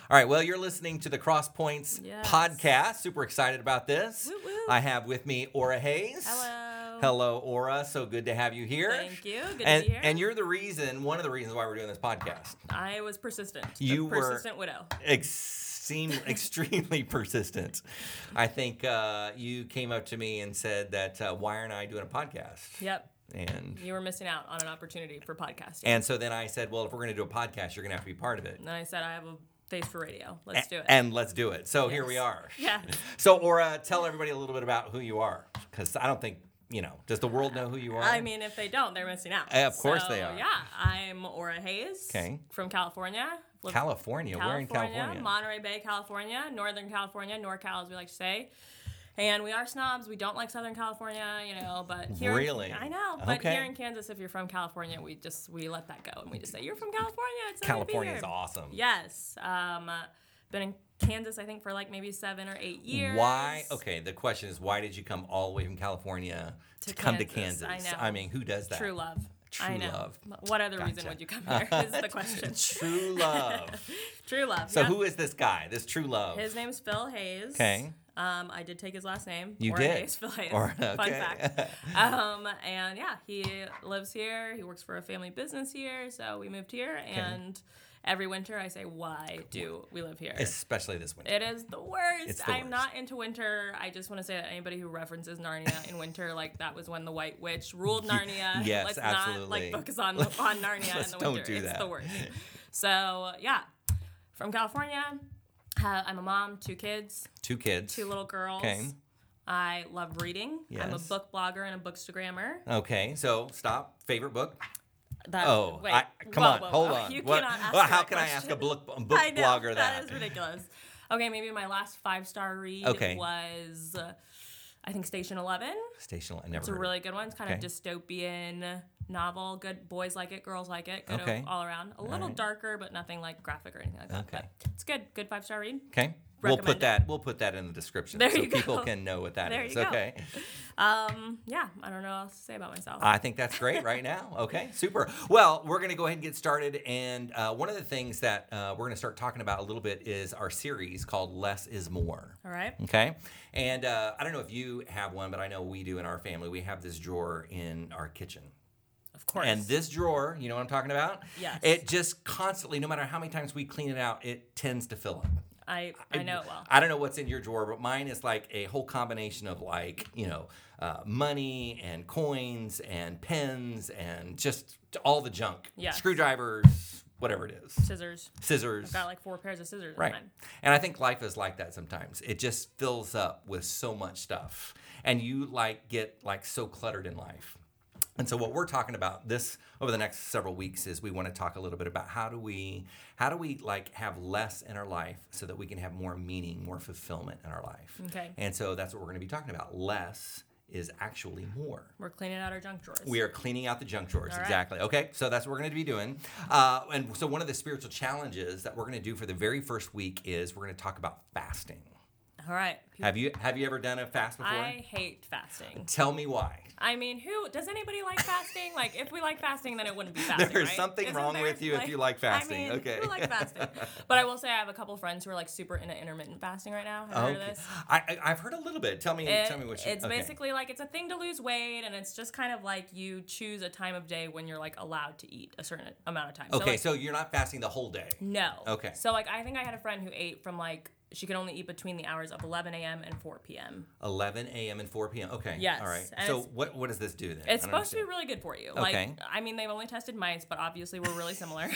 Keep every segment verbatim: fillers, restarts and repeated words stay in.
All right, well, you're listening to the Cross Points Yes. podcast. Super excited about this. Woo, woo. I have with me Aura Hayes. Hello. Hello, Aura. So good to have you here. Thank you. Good and, to be here. And you're the reason, one of the reasons why we're doing this podcast. I was persistent. You the were persistent widow. Ex- seem extremely persistent. I think uh, you came up to me and said that uh, why aren't I doing a podcast? Yep. And You were missing out on an opportunity for podcasting. and so then I said, well, if we're going to do a podcast, you're going to have to be part of it. And I said, I have a face for radio. Let's do it. And let's do it. So here Yes. we are. Yeah. So, Aura, tell everybody a little bit about who you are, because I don't think, you know, does the world know who you are? I mean, if they don't, they're missing out. Uh, of course So, they are. Yeah, I'm Aura Hayes. Okay. From California. Live- California. Where in California? Monterey Bay, California. Northern California. NorCal, as we like to say. And we are snobs. We don't like Southern California, you know, but here Really? I know. But Okay. here in Kansas, if you're from California, we just we let that go and we just say, you're from California. It's so California good is to be here. awesome. Yes. Um, uh, been in Kansas, I think, for like maybe seven or eight years. Why? Okay, the question is, why did you come all the way from California to, To come to Kansas? Kansas? I know. mean, who does that? True love. True I know. love. What other reason Gotcha. would you come here? Is the question. True love. True love. So yeah. who is this guy? This true love? His name's Phil Hayes. Okay. Um, I did take his last name. You Or did? Hayes, Phil Hayes. Or- Fun okay. fact. Um, and yeah, he lives here. He works for a family business here. So we moved here, and every winter I say, why do we live here? Especially this winter. It is the worst. It's the I'm worst. not into winter. I just want to say that anybody who references Narnia in winter, like that was when the White Witch ruled Narnia. Yes, Let's absolutely. not like focus on on Narnia Let's in the don't winter. do it's that. the worst. So yeah, from California. Uh, I'm a mom, two kids, Two kids. two little girls. Okay. I love reading. I'm a Yes. book blogger and a bookstagrammer. Okay, so stop. Favorite book? That, Oh, wait, I, come whoa, on, whoa, hold whoa. on. You What- cannot ask well, me how that can I ask a question. book, book I know, blogger that? that? is ridiculous. Okay, maybe my last five star read Okay. was, uh, I think, Station Eleven. Station. I never. It's a heard really good one. It's kind Okay. of dystopian novel. Good boys like it, girls like it. Good Okay. all around. A little right. darker, but nothing like graphic or anything like that. Okay. But it's good. Good five star read. Okay. We'll Recommend put it. that. We'll put that in the description There so you go. people can know what that is. There you go. Okay. Um, yeah, I don't know what else to say about myself. I think that's great right now. Okay, super. Well, we're going to go ahead and get started. And uh, one of the things that uh, we're going to start talking about a little bit is our series called Less is More. all right. Okay. And uh, I don't know if you have one, but I know we do in our family. We have this drawer in our kitchen. Of course. And this drawer, you know what I'm talking about? Yes. It just constantly, no matter how many times we clean it out, it tends to fill up. I, I know it well. I don't know what's in your drawer, but mine is like a whole combination of like, you know, uh, money and coins and pens and just all the junk. Yes. Screwdrivers, whatever it is. Scissors. Scissors. I've got like four pairs of scissors Right. in mine. And I think life is like that sometimes. It just fills up with so much stuff. And you like get like so cluttered in life. And so what we're talking about this over the next several weeks is we want to talk a little bit about how do we how do we like have less in our life so that we can have more meaning, more fulfillment in our life. Okay. And so that's what we're going to be talking about. Less is actually more. We're cleaning out our junk drawers. We are cleaning out the junk drawers. All right. Exactly. Okay. So that's what we're going to be doing. Uh, and so one of the spiritual challenges that we're going to do for the very first week is we're going to talk about fasting. All right. Have you have you ever done a fast before? I hate fasting. Tell me why. I mean, who does anybody like fasting? Like, if we like fasting, then it wouldn't be fasting. There is right? something Isn't wrong there? with you if you like fasting. I mean, Okay. who likes fasting? But I will say I have a couple friends who are like super into intermittent fasting right now. Have you heard of Okay. this? I, I I've heard a little bit. Tell me It- tell me what you. it's okay. basically like it's a thing to lose weight, and it's just kind of like you choose a time of day when you're like allowed to eat a certain amount of time. Okay, So, like, so you're not fasting the whole day. no. Okay. So like I think I had a friend who ate from like she could only eat between the hours of eleven a.m. and four p.m. eleven a.m. and four p.m. Okay. Yes, All right. and So it's- what what does this do then? It's I don't supposed to be understand. really good for you. Okay. Like, I mean, they've only tested mice, but obviously we're really similar.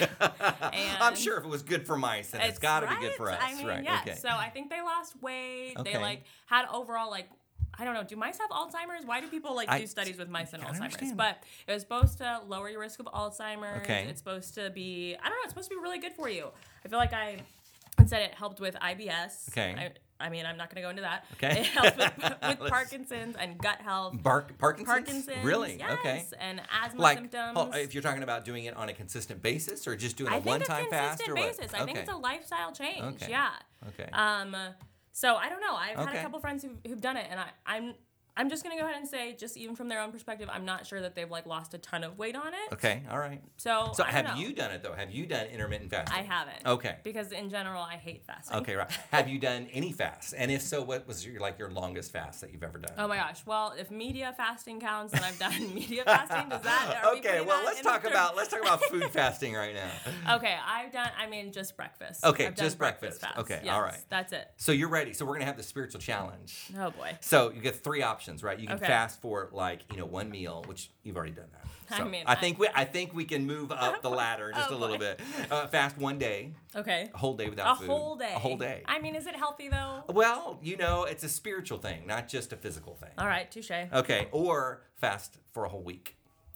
And I'm sure if it was good for mice, then it's got to be good right? for us, I mean, right? yes. Okay. So I think they lost weight. Okay. They like had overall like. I don't know. Do mice have Alzheimer's? Why do people like I- do studies with mice and I don't Alzheimer's? understand. But it was supposed to lower your risk of Alzheimer's. Okay. It's supposed to be. I don't know. It's supposed to be really good for you. I feel like I it said it helped with I B S. Okay. I, I mean, I'm not going to go into that. Okay. It helps with, with Let's- Parkinson's and gut health. Bar- Parkinson's? Parkinson's. Really? Yes, Okay. and asthma Like, symptoms. oh, if you're talking about doing it on a consistent basis or just doing a I think a one-time fast consistent or what? basis. I think Okay. it's a lifestyle change. Okay. Yeah. Okay. Um. So I don't know. I've had Okay. a couple friends who've, who've done it, and I, I'm I'm just gonna go ahead and say, just even from their own perspective, I'm not sure that they've like lost a ton of weight on it. Okay, all right. So, So I have don't know. you done it though? Have you done intermittent fasting? I haven't. Okay. Because in general, I hate fasting. Okay, right. Have you done any fast? And if so, what was your like your longest fast that you've ever done? Oh my gosh. Well, if media fasting counts, then I've done media fasting. Does that? Are we Okay, putting well that let's in talk the- about let's talk about food fasting right now. Okay, I've done. I mean, just breakfast. Okay, I've done just breakfast. fast. Okay, Yes, all right. That's it. So you're ready. So we're gonna have the spiritual challenge. Oh boy. So you get three options, right? You can Okay. fast for like you know one meal, which you've already done that. I So mean, I I- think we I think we can move up the ladder just Oh, a little boy. bit. Uh, fast one day, Okay. a whole day without A food. whole day. A whole day. I mean, is it healthy though? Well, you know, it's a spiritual thing, not just a physical thing. All right, touche. Okay, or fast for a whole week.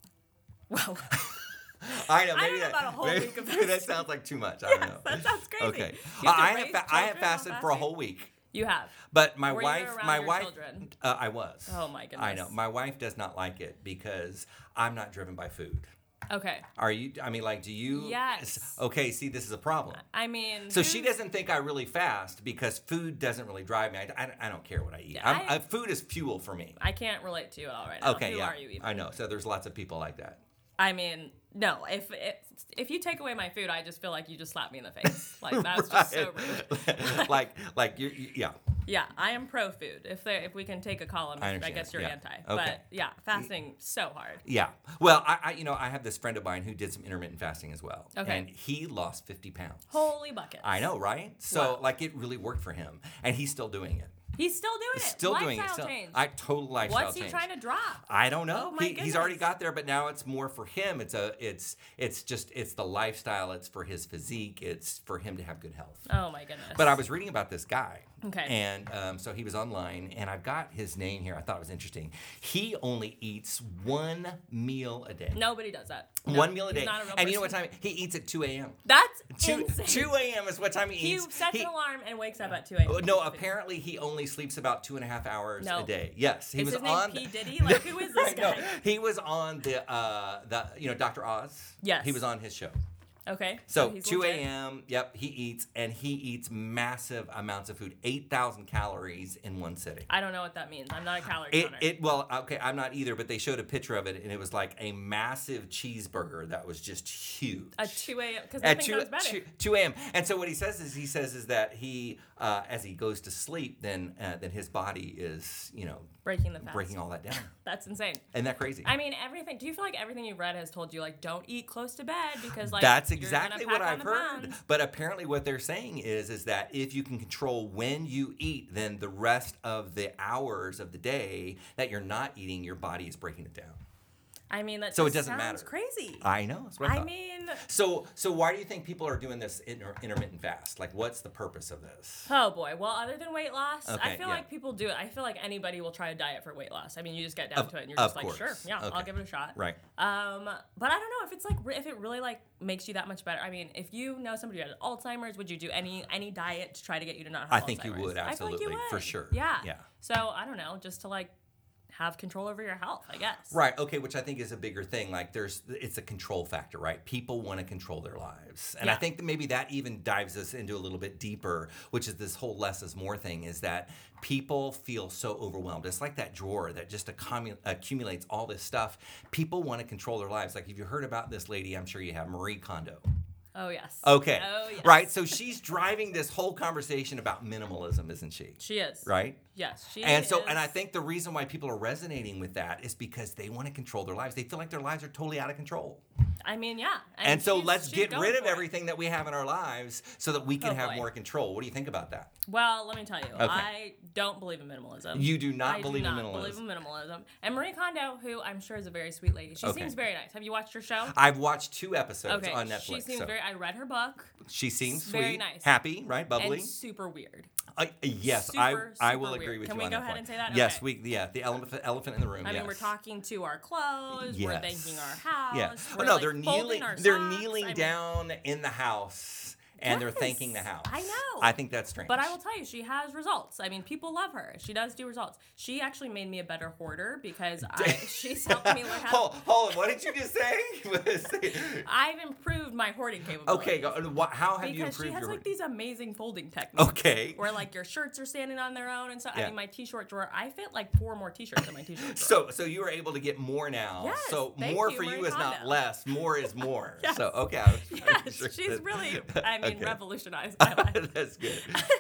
Wow. I know. I Maybe don't know that, about a whole maybe, week of maybe that fasting. sounds like too much. I don't know. That sounds crazy. Okay. You have to I have raise fa- I have children while fasted for a fasting? whole week, You have. but my Were you wife, around my your wife, children? Uh, I was. Oh my goodness. I know. My wife does not like it because I'm not driven by food. Okay. Are you? I mean, like, do you? Yes. Okay. See, this is a problem. I mean. So she food- doesn't think I really fast because food doesn't really drive me. I, I, I don't care what I eat. Yeah, I'm, I- uh, food is fuel for me. I can't relate to you at all right now. Okay, Who yeah, are you even? I know. So there's lots of people like that. I mean, no. If if, if you take away my food, I just feel like you just slapped me in the face. Like that's just so rude. like, like you, you, yeah. Yeah, I am pro food. If there, if we can take a column, I I, understand. guess you're Yeah. anti. Okay. But yeah, fasting so hard. Yeah. Well, I, I, you know, I have this friend of mine who did some intermittent fasting as well. Okay. And he lost fifty pounds. Holy buckets. I know, right? So, Wow. like, it really worked for him, and he's still doing it. He's still doing it. Still Lifestyle doing it. Still, change. I total lifestyle What's he change. trying to drop? I don't know. Oh my he, he's already goodness. got there, but now it's more for him. It's a, it's, it's just, it's the lifestyle. It's for his physique. It's for him to have good health. Oh my goodness. But I was reading about this guy. Okay. And um, so he was online, and I've got his name here. I thought it was interesting. He only eats one meal a day. Nobody does that. No, One meal a he's day. not a real And you know what person. time? He eats at two a.m. That's two insane. two a.m. is what time he He eats. sets He- an alarm and wakes up at two a.m. No, apparently he only sleeps about two and a half hours No. a day. Yes, he Is was his name on. P. Diddy? Like, who is this Right, no, guy? he was on the uh, the you know Doctor Oz. Yes. he was on his show. Okay. So he's two legit. a.m. Yep, he eats, and he eats massive amounts of food, eight thousand calories in one sitting. I don't know what that means. I'm not a calorie It, counter. it well okay I'm not either, but they showed a picture of it, and it was like a massive cheeseburger that was just huge. At two a.m. because At nothing two, comes better. two, two a.m. And so what he says is he says is that he uh, as he goes to sleep, then uh, then his body is you know Breaking the fast. breaking all that down. That's insane. Isn't that crazy? I mean, everything. Do you feel like everything you've read has told you like don't eat close to bed because like That's you're gonna exactly pack what on I've the heard. pounds? But apparently, what they're saying is is that if you can control when you eat, then the rest of the hours of the day that you're not eating, your body is breaking it down. I mean, that So it just doesn't sounds matter. crazy. I know. That's what I, I thought. mean, So, so why do you think people are doing this inter- intermittent fast? Like, what's the purpose of this? oh boy. Well, other than weight loss, I Okay, feel yeah. like people do it. I feel like anybody will try a diet for weight loss. I mean, you just get down Of- to it and you're of just like, course. sure, yeah, I'll Okay. give it a shot. Right. Um, but I don't know if it's like re- if it really like makes you that much better. I mean, if you know somebody who has Alzheimer's, would you do any any diet to try to get you to not have I Alzheimer's? think you would, I feel like you absolutely, for would. sure. Yeah. Yeah. So I don't know, just to like have control over your health, I guess. Right. Okay. Which I think is a bigger thing. Like, there's, it's a control factor, right? People want to control their lives, and I Yeah. think that maybe that even dives us into a little bit deeper, which is this whole less is more thing. Is that people feel so overwhelmed? It's like that drawer that just accumu- accumulates all this stuff. People want to control their lives. Like, if you heard about this lady, I'm sure you have, Marie Kondo. Oh yes. Okay. Oh yes. Right. So she's driving this whole conversation about minimalism, isn't she? She is. Right. Yes. She And is. so, and I think the reason why people are resonating with that is because they want to control their lives. They feel like their lives are totally out of control. I mean, yeah. And, so she's- let's she's get going rid of for it. everything that we have in our lives so that we can Oh, have boy. more control. What do you think about that? Well, let me tell you, Okay. I don't believe in minimalism. You do not I believe do in not minimalism. believe in minimalism. And Marie Kondo, who I'm sure is a very sweet lady, she Okay. seems very nice. Have you watched her show? I've watched two episodes Okay, on Netflix. she seems so very. I read her book. she seems sweet, very nice. happy, right, bubbly. And super weird. Uh, yes, super, I I super will agree weird. with Can you we on go that ahead point. and say that? Yes, Okay. we yeah the elephant elephant in the room. I mean, yes. we're talking to our clothes. We're Yes. thanking our house. Yeah. We're Oh no, like they're folding kneeling. our They're socks. kneeling I mean, down in the house, and they're Yes, thanking the house. I know. I think that's strange. But I will tell you, she has results. I mean, people love her. She does do results. She actually made me a better hoarder because I, she's helped me learn how. hold, hold on. What did you just say? I've improved my hoarding capability. Okay. Go, what, how have because you improved she has your? like these amazing folding techniques. Okay. Where like your shirts are standing on their own and stuff. Yeah. I mean, my t-shirt drawer. I fit like four more t-shirts in my t-shirt drawer. So, so you were able to get more now. Yes, so thank more you, for you Marie is not Kondo. less. More is more. Yes. So okay. I was Yes, sure she's that- really, I mean, Okay. revolutionized my life. That's good.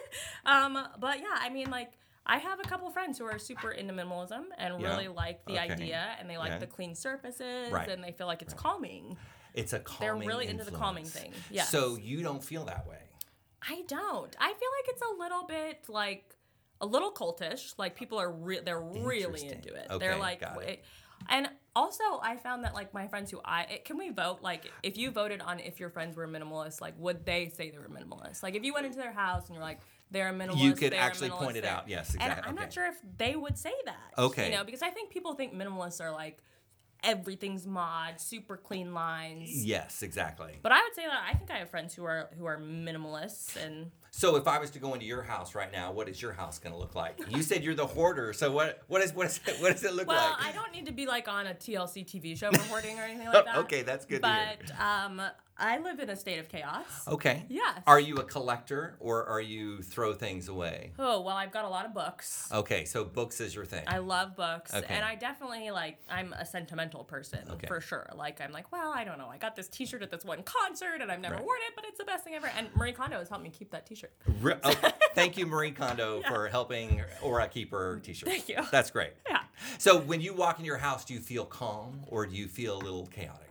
Um, but yeah, I mean, like, I have a couple friends who are super into minimalism and Yeah. really like the Okay. idea, and they like Yeah. the clean surfaces, Right. and they feel like it's calming. It's a They're calming. really into the calming influence. thing. Yes. So you don't feel that way. I don't. I feel like it's a little bit like a little cultish. Like people are re- they're really Interesting. into it. Okay, They're like, got it. it- and also I found that like my friends who I it, can we vote like if you voted on if your friends were minimalist, like would they say they were minimalist? Like if you went into their house and you're like they're a minimalist, You could they're a actually minimalist, point it they're- out. Yes, And exactly. I'm Okay. not sure if they would say that. Okay. You know, because I think people think minimalists are like everything's mod, super clean lines. Yes, exactly. But I would say that I think I have friends who are who are minimalists and So if I was to go into your house right now, what is your house going to look like? You said you're the hoarder, so what? What is what is it, what does it look well, like? I don't need to be like on a T L C T V show for hoarding or anything like that. Okay, that's good to hear. But um, I live in a state of chaos. Okay. Yes. Are you a collector or are you throw things away? Oh well, I've got a lot of books. Okay, so books is your thing. I love books, Okay. and I definitely like. I'm a sentimental person Okay. for sure. Like I'm like, well, I don't know. I got this T-shirt at this one concert, and I've never Right. worn it, but it's the best thing ever. And Marie Kondo has helped me keep that T-shirt. Re- oh, thank you, Marie Kondo, for helping Aura keep her t-shirt. Thank you. That's great. Yeah. So when you walk in your house, do you feel calm or do you feel a little chaotic?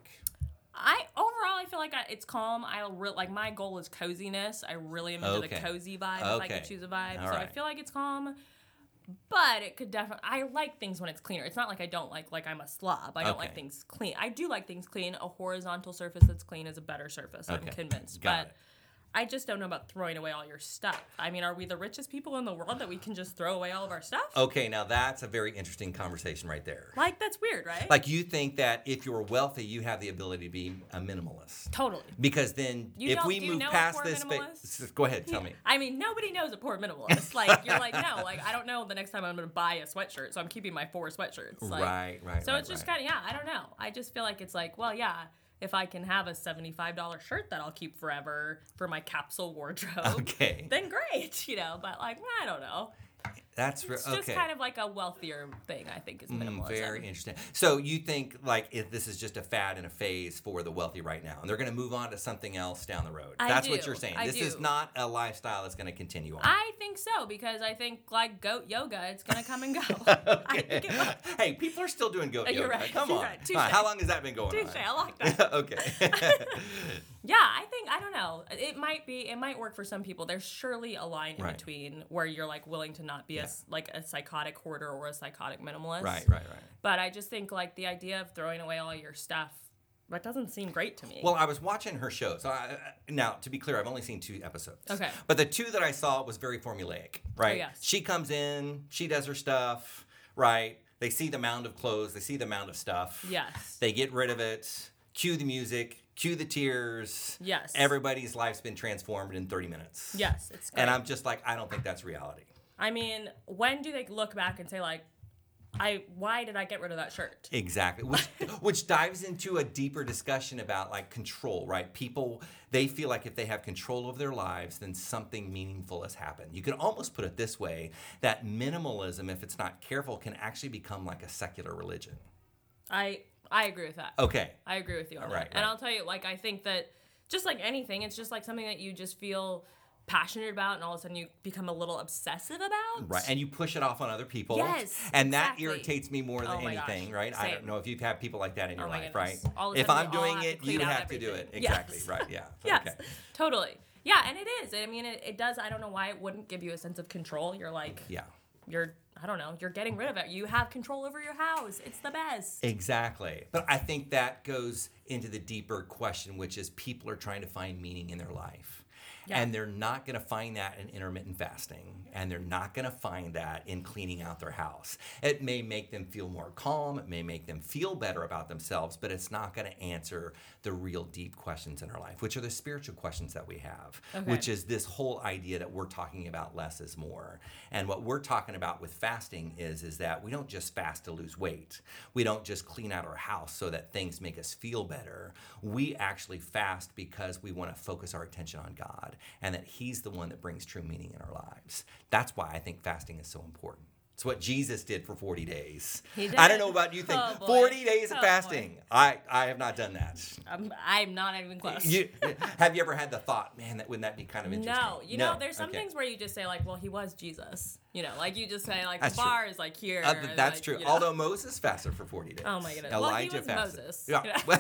I overall I feel like I, it's calm. I re- like my goal is coziness. I really am into Okay. the cozy vibe if I Okay. could choose a vibe. All so I right. feel like it's calm. But it could definitely. I like things when it's cleaner. It's not like I don't like like I'm a slob. I don't like Okay. things clean. I do like things clean. A horizontal surface that's clean is a better surface. I'm Okay. convinced. Got but it. I just don't know about throwing away all your stuff. I mean, are we the richest people in the world that we can just throw away all of our stuff? Okay, now that's a very interesting conversation right there. Like that's weird, right? Like you think that if you're wealthy, you have the ability to be a minimalist. totally. Because then You if don't- we do you move know a past poor this minimalist? phase, go ahead, tell me. I mean, nobody knows a poor minimalist. Like, you're like, no, like, I don't know the next time I'm going to buy a sweatshirt, so I'm keeping my four sweatshirts. Like, Right, right, So right, it's just right. kind of, yeah, I don't know. I just feel like it's like, well, yeah, if I can have a seventy-five dollars shirt that I'll keep forever for my capsule wardrobe, Okay. then great, you know, but like, I don't know. That's re- It's okay. just kind of like a wealthier thing, I think, is Mm, minimalism. very interesting. So you think like if this is just a fad and a phase for the wealthy right now, and they're going to move on to something else down the road. I That's what do. you're saying. I this is do. not a lifestyle that's going to continue on. I think so, because I think, like, goat yoga, it's going to come and go. I think it will. Hey, people are still doing goat You're yoga. right. Come You're on. right. Touche. All right, how long has that been going Touche, on? I like that. Okay. Yeah, I think I don't know. It might be. It might work for some people. There's surely a line in Right. between where you're like willing to not be a s like a psychotic hoarder or a psychotic minimalist. right, right, right. But I just think like the idea of throwing away all your stuff, that doesn't seem great to me. Well, I was watching her show. So I, now, to be clear, I've only seen two episodes. Okay. But the two that I saw was very formulaic, right? Oh, yes. She comes in, she does her stuff, right? They see the mound of clothes, they see the mound of stuff. Yes. They get rid of it, cue the music, cue the tears. Yes. Everybody's life's been transformed in thirty minutes. Yes, it's great. And I'm just like, I don't think that's reality. I mean, when do they look back and say like, I why did I get rid of that shirt? Exactly, which, which dives into a deeper discussion about like control, right? People, they feel like if they have control of their lives, then something meaningful has happened. You can almost put it this way, that minimalism, if it's not careful, can actually become like a secular religion. I I agree with that. Okay. I agree with you on Right, that. right. And I'll tell you, like, I think that just like anything, it's just like something that you just feel passionate about and all of a sudden you become a little obsessive about. Right, and you push it off on other people. Yes, and that exactly. irritates me more than Oh my gosh, anything, right? I don't same. know if you've had people like that in your Oh my life, goodness. right? All of a If sudden I'm we all doing have to it, clean you out have to do it. everything. Exactly, Yes. right, yeah. Yes, Okay. totally. Yeah, and it is. I mean, it, it does. I don't know why it wouldn't give you a sense of control. You're like, Yeah. you're, I don't know, you're getting rid of it. You have control over your house. It's the best. Exactly. But I think that goes into the deeper question, which is people are trying to find meaning in their life. Yeah. And they're not going to find that in intermittent fasting. And they're not going to find that in cleaning out their house. It may make them feel more calm. It may make them feel better about themselves, but it's not going to answer the real deep questions in our life, which are the spiritual questions that we have, Okay. which is this whole idea that we're talking about less is more. And what we're talking about with fasting is, is that we don't just fast to lose weight. We don't just clean out our house so that things make us feel better. We actually fast because we want to focus our attention on God and that He's the one that brings true meaning in our lives. That's why I think fasting is so important. It's what Jesus did for forty days. He did. I don't know about you think. Oh, boy. forty days of Oh, fasting. I, I have not done that. I'm, I'm not even close. You, have you ever had the thought, man, that wouldn't that be kind of interesting? No, you know, there's some Okay. things where you just say like, well, he was Jesus. You know, like you just say like That's the true. bar is like here. Uh, and, that's like, true. you know. Although Moses fasted for forty days. Oh my goodness. Elijah Well, he was fasted. Moses, Yeah. you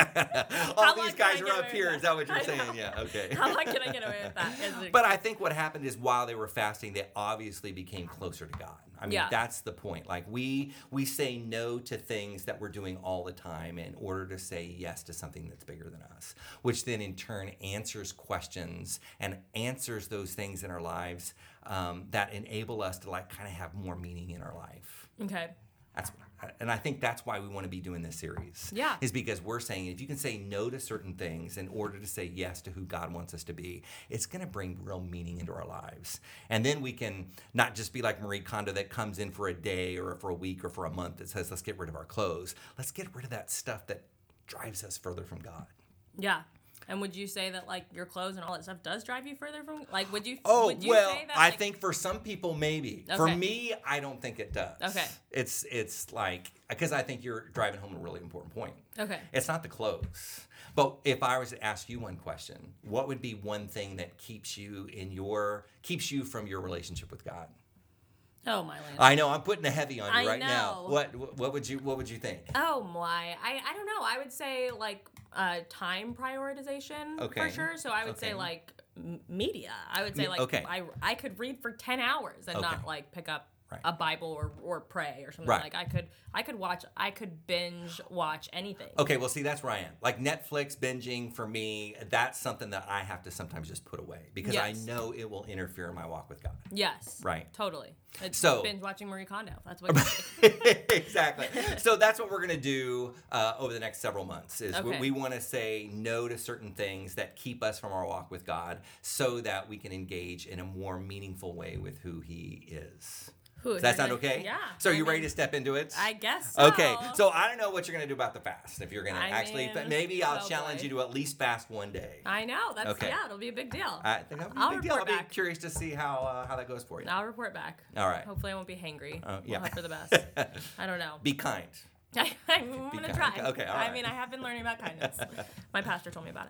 All How long these can I guys get are away up with here. that? Is that what you're I saying? know. Yeah. Okay. How long can I get away with that? Is it- But I think what happened is while they were fasting, they obviously became closer to God. I mean, Yeah. that's the point. Like we we say no to things that we're doing all the time in order to say yes to something that's bigger than us, which then in turn answers questions and answers those things in our lives um, that enable us to like kind of have more meaning in our life. Okay. That's and I think that's why we want to be doing this series. Yeah. Is because we're saying if you can say no to certain things in order to say yes to who God wants us to be, it's going to bring real meaning into our lives. And then we can not just be like Marie Kondo that comes in for a day or for a week or for a month that says, let's get rid of our clothes. Let's get rid of that stuff that drives us further from God. Yeah. And would you say that like your clothes and all that stuff does drive you further from like would you Oh, would you well, say that I like, think for some people maybe. For Okay. me, I don't think it does. Okay. It's it's like because I think you're driving home a really important point. Okay. It's not the clothes. But if I was to ask you one question, what would be one thing that keeps you in your keeps you from your relationship with God? Oh my land. I know I'm putting a heavy on you I right now. know. What what would you what would you think? Oh my, I, I don't know. I would say like uh, time prioritization Okay. for sure. So I would say Okay. like m- media. I would say Me- like okay. I I could read for ten hours and Okay. not like pick up Right. a Bible or, or pray or something. Right. Like I could I could watch I could binge watch anything. Okay, well, see, that's where I am. Like Netflix binging for me, that's something that I have to sometimes just put away because I Yes. know it will interfere in my walk with God. Yes. Right. Totally. It's So- binge watching Marie Kondo. That's what you do. Exactly. So that's what we're going to do uh, over the next several months is we, Okay. we want to say no to certain things that keep us from our walk with God so that we can engage in a more meaningful way with who He is. Who, Does that you're sound gonna- okay? Yeah. So are I you ready mean, to step into it? I guess so. Okay, so I don't know what you're going to do about the fast. If you're going to I actually, mean, maybe I'll oh challenge boy. you to at least fast one day. I know. That's Okay. yeah, it'll be a big deal. I think that'll be I'll a big deal. I'll report be back. curious to see how uh, how that goes for you. I'll report back. All right. Hopefully I won't be hangry. Uh, yeah. We'll hope for the best. I don't know. Be kind. I'm gonna kind. try. Okay, all I right. mean, I have been learning about kindness. My pastor told me about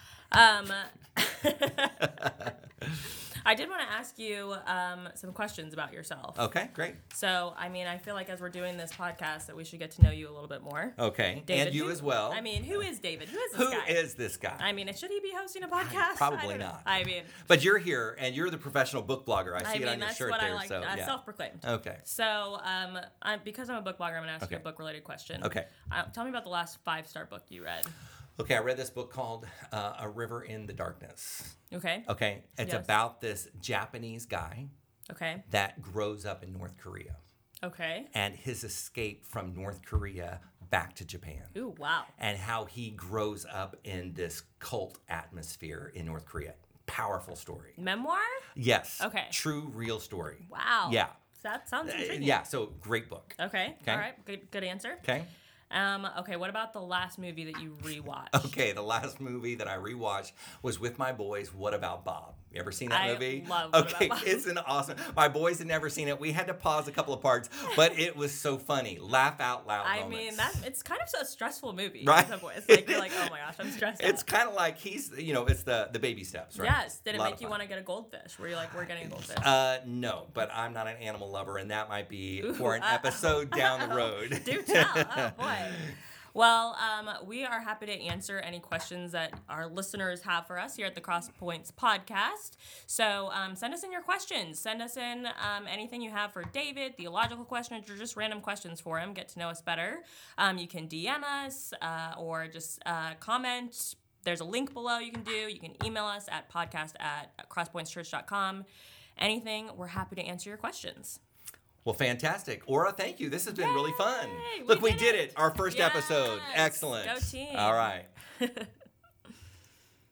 it. Um, I did want to ask you um, some questions about yourself. Okay, great. So, I mean, I feel like as we're doing this podcast, that we should get to know you a little bit more. Okay, David, and you who- as well. I mean, who is David? Who is this Who guy? is this guy? I mean, should he be hosting a podcast? Probably I don't know. not. I mean, But you're here, and you're the professional book blogger. I see I it mean on your that's shirt what there. I like. so uh, yeah. Self-proclaimed. Okay. So, um, I'm, because I'm a book blogger, I'm gonna ask you Okay. a book-related question. Okay. Uh, tell me about the last five-star book you read. Okay, I read this book called uh, A River in the Darkness. Okay. Okay, it's Yes. about this Japanese guy Okay. that grows up in North Korea Okay. and his escape from North Korea back to Japan. Ooh, wow. And how he grows up in this cult atmosphere in North Korea. Powerful story. Memoir? Yes. Okay. True, real story. Wow. Yeah. That sounds Uh, intriguing. yeah, so great book. Okay. Okay. All right. Good. Good answer. Okay. Um. Okay. What about the last movie that you rewatched? Okay, the last movie that I rewatched was with my boys, What About Bob? You ever seen that I movie? love What Okay, About Bob. it's an awesome. My boys had never seen it. We had to pause a couple of parts, but it was so funny. Laugh out loud I moments. mean, that it's kind of a stressful movie. Right? In some ways. Like you're like, oh my gosh, I'm stressed It's out. kind of like he's, you know, it's the the baby steps, right? Yes. Did A it lot make of you fun. want to get a goldfish? Were you like, we're getting a goldfish? Uh, no, but I'm not an animal lover, and that might be Ooh, for an uh-oh. episode down the road. Do tell. Oh boy. Well, um, we are happy to answer any questions that our listeners have for us here at the Cross Points podcast. So um, send us in your questions. Send us in um, anything you have for David, theological questions, or just random questions for him. Get to know us better. Um, you can D M us uh, or just uh, comment there's a link below you can do. You can email us at podcast at crosspoints church dot com. Anything, we're happy to answer your questions. Well, fantastic. Aura, thank you. This has been Yay! really fun. We Look, did we did it. it. Our first yes. episode. Excellent. Go team. All right.